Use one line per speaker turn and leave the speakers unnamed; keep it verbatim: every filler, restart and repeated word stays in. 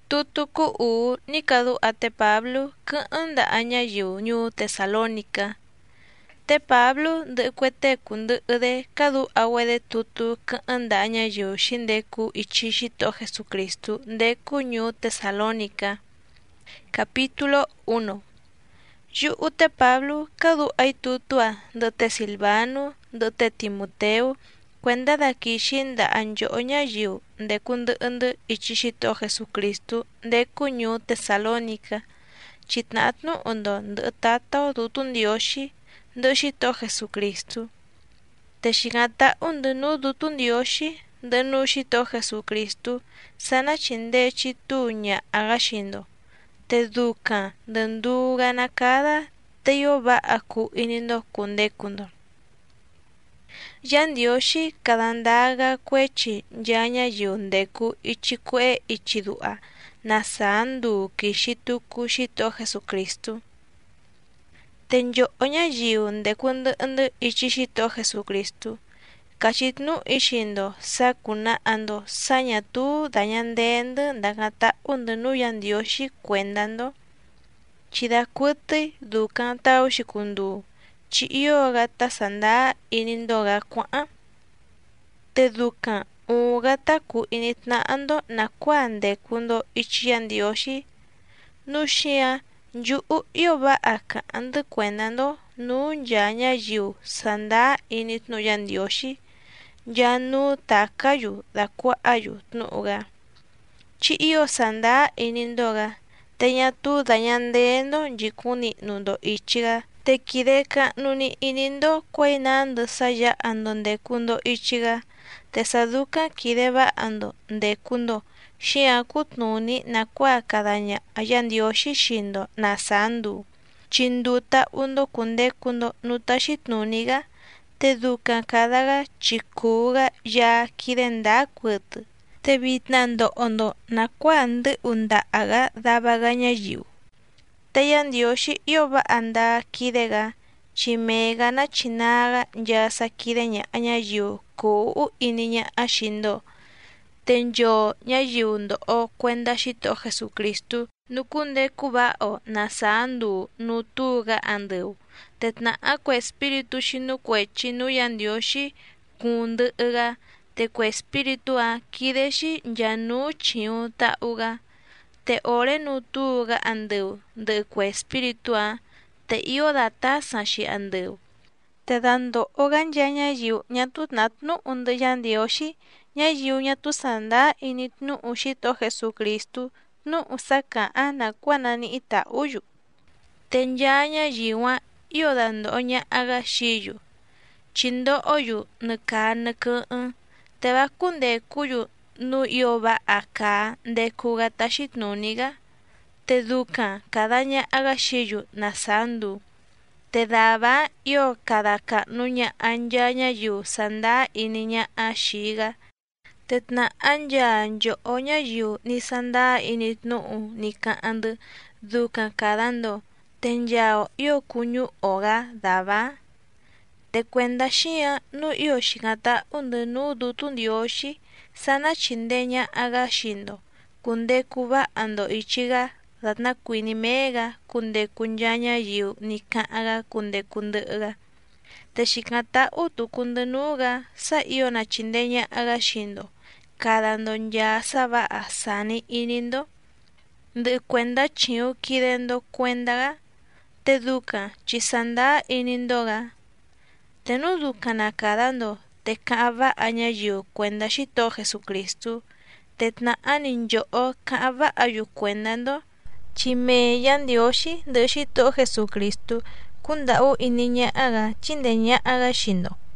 tutuku u nikadu ate Pablo kanda aña yu ñu Tesalónica. Te Pablo de cuete kunde de kadu awede tutu kanda aña yu shindeku ichishito Jesucristo de ñu Tesalónica. Capítulo uno. Yu ute Pablo kadu ay tutua de te Silvano de te Timoteo cuenta da kishinda anjo oña yu de kunde ende ichishito Jesucristo de ñu Tesalónica. Chitnatno ondo de tata dutun dioshi de shito Jesucristo. Te shingata unde no dutun dioshi de no shito Jesucristo sana chinde chituña agashindo. Te duka denduga nakada te yoba aku inindo kunde kundo. Yan dioshi kadandaga kwechi yanya yundeku ichikwe ichidua nasandu kishituku shito Jesucristo. Tenyo oña yunde kunde ende ichishito Jesucristo. Kachitnu ishindo sakuna ando sañatu dañandende dangata unde nuyan dioshi cuendando. Chidakuti dukanta ushikundu. Chiyo gata sanda inindoga kwa. Te dukan ugata ku initna ando na kwande kundo ichiyan dioshi. Nushia yu yoba aka ande cuendando nun yaña yu sanda initno yan dioshi. Ya nu takayu da kwa ayu tnuga. Chi iyo sanda inindoga. Teña tu dañandendo jikuni nundo ichiga. Te kideka nuni inindo kwainando saya andonde kundo ichiga. Te saduka kideba ando de kundo. Shia kutnuni na kwa kadaña ayandioshi shindo nasandu. Chinduta undo kunde kundo nutashitnuniga. Te duka kadaga chikuga ya kidenda kutu. Te bitnando ondo na kwande unda aga dabagaña yu. Te yandioshi yoba anda kidega chimega na chinaga ya sakideña aña yu ku iniña ashindo. Tenyo nyayundo o cuenda shito Jesucristo nukunde kuba o nasandu nutuga andeu. Tetna akwe espiritu shinu kwe chinu yandioshi kunde ega te kwe espiritu a kideshi yanu chiu ta uga. Te ore nutuga andeu de kwe espiritu a te iyo data sanshi andeu. Te dando ogan yanya yu nyatut natnu unde yandioshi nyayu nyatu sanda initnu ushito Jesucristo nu usaka ana kwanani ita uyu. Tenyanya yiwa iyo dando oña aga shiyu. Chindo oyu nuka nuku un. Te bakunde kuyu nu yoba aka de kugatashit nuniga. Te duka kadaña aga shiyu nasandu. Te daba yo kadaka nuña anyanya yu sanda iniña ashiga. Tetna anja anjo oña yu ni sanda initnu ni kaandu duka kadando. Tenyao yo kunyu oga daba. Te cuenda shia nu yo shingata unde nu dutun dioshi sana chindeña aga shindo. Kunde kuba ando ichiga datna kuini mega kunde kunyanya yu ni kaaga kunde kunde aga. Te shingata utu kunde nuga sa iyo na chindeña aga shindo. Kadando ya saba asani inindo. De cuenda chiu kidendo cuendaga. Te duka chisanda inindoga. Te nu duka na kadando te kaaba aña yu cuenda shito Jesucristo. Tetna aninjo o kaaba ayu cuendando. Chime yandioshi de shito Jesucristo. Kunda u iniña aga chindeña aga shindo.